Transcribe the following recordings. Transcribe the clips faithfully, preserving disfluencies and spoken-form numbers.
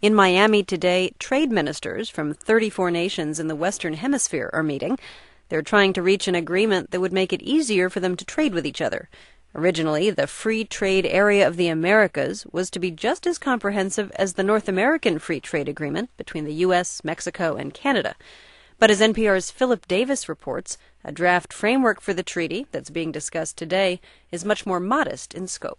In Miami today, trade ministers from thirty-four nations in the Western Hemisphere are meeting. They're trying to reach an agreement that would make it easier for them to trade with each other. Originally, the Free Trade Area of the Americas was to be just as comprehensive as the North American Free Trade Agreement between the U S, Mexico, and Canada. But as N P R's Philip Davis reports, a draft framework for the treaty that's being discussed today is much more modest in scope.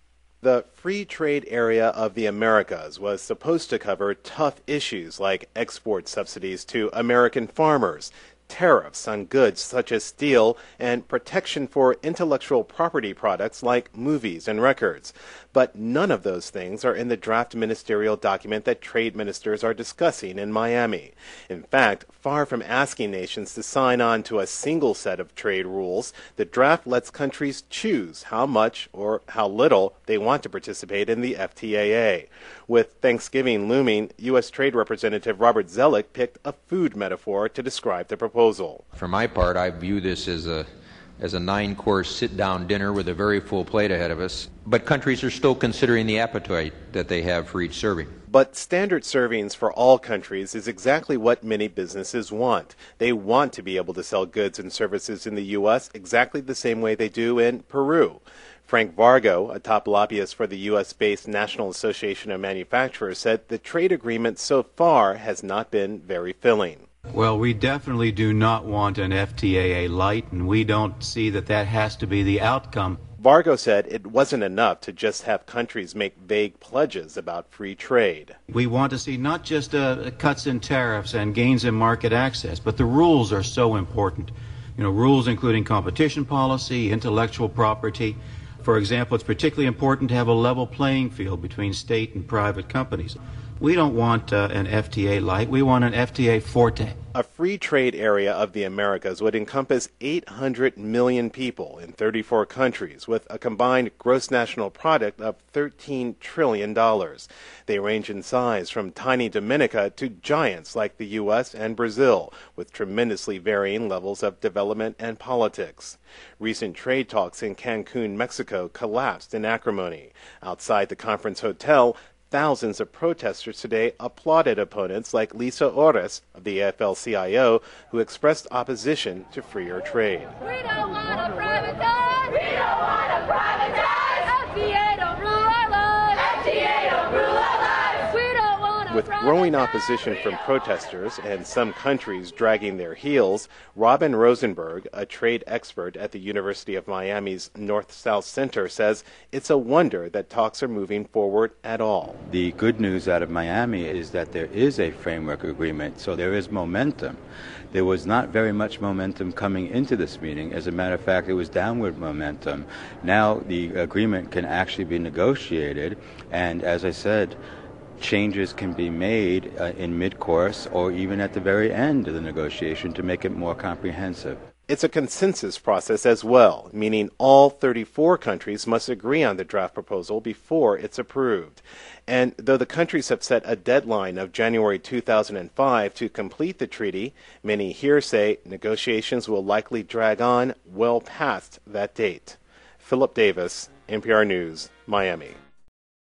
The Free Trade Area of the Americas was supposed to cover tough issues like export subsidies to American farmers, tariffs on goods such as steel, and protection for intellectual property products like movies and records. But none of those things are in the draft ministerial document that trade ministers are discussing in Miami. In fact, far from asking nations to sign on to a single set of trade rules, the draft lets countries choose how much or how little they want to participate in the F T A A. With Thanksgiving looming, U S Trade Representative Robert Zoellick picked a food metaphor to describe the proposal. For my part, I view this as a as a nine-course sit-down dinner with a very full plate ahead of us. But countries are still considering the appetite that they have for each serving. But standard servings for all countries is exactly what many businesses want. They want to be able to sell goods and services in the U S exactly the same way they do in Peru. Frank Vargo, a top lobbyist for the U S-based National Association of Manufacturers, said the trade agreement so far has not been very filling. Well, we definitely do not want an F T A A light, and we don't see that that has to be the outcome. Vargo said it wasn't enough to just have countries make vague pledges about free trade. We want to see not just uh, cuts in tariffs and gains in market access, but the rules are so important. You know, rules including competition policy, intellectual property. For example, it's particularly important to have a level playing field between state and private companies. We don't want uh, an F T A light. We want an F T A forte. A free trade area of the Americas would encompass eight hundred million people in thirty-four countries with a combined gross national product of thirteen trillion dollars. They range in size from tiny Dominica to giants like the U S and Brazil, with tremendously varying levels of development and politics. Recent trade talks in Cancun, Mexico collapsed in acrimony. Outside the conference hotel, thousands of protesters today applauded opponents like Lisa Ores of the A F L C I O, who expressed opposition to freer trade. We don't want to privatize! We don't want to privatize! F T A don't rule our lives! F T A don't rule our lives! We don't want to With growing opposition from protesters and some countries dragging their heels, Robin Rosenberg, a trade expert at the University of Miami's North-South Center, says it's a wonder that talks are moving forward at all. The good news out of Miami is that there is a framework agreement, so there is momentum. There was not very much momentum coming into this meeting. As a matter of fact, it was downward momentum. Now the agreement can actually be negotiated, and as I said, changes can be made uh, in mid-course or even at the very end of the negotiation to make it more comprehensive. It's a consensus process as well, meaning all thirty-four countries must agree on the draft proposal before it's approved. And though the countries have set a deadline of January two thousand five to complete the treaty, many here say negotiations will likely drag on well past that date. Philip Davis, N P R News, Miami.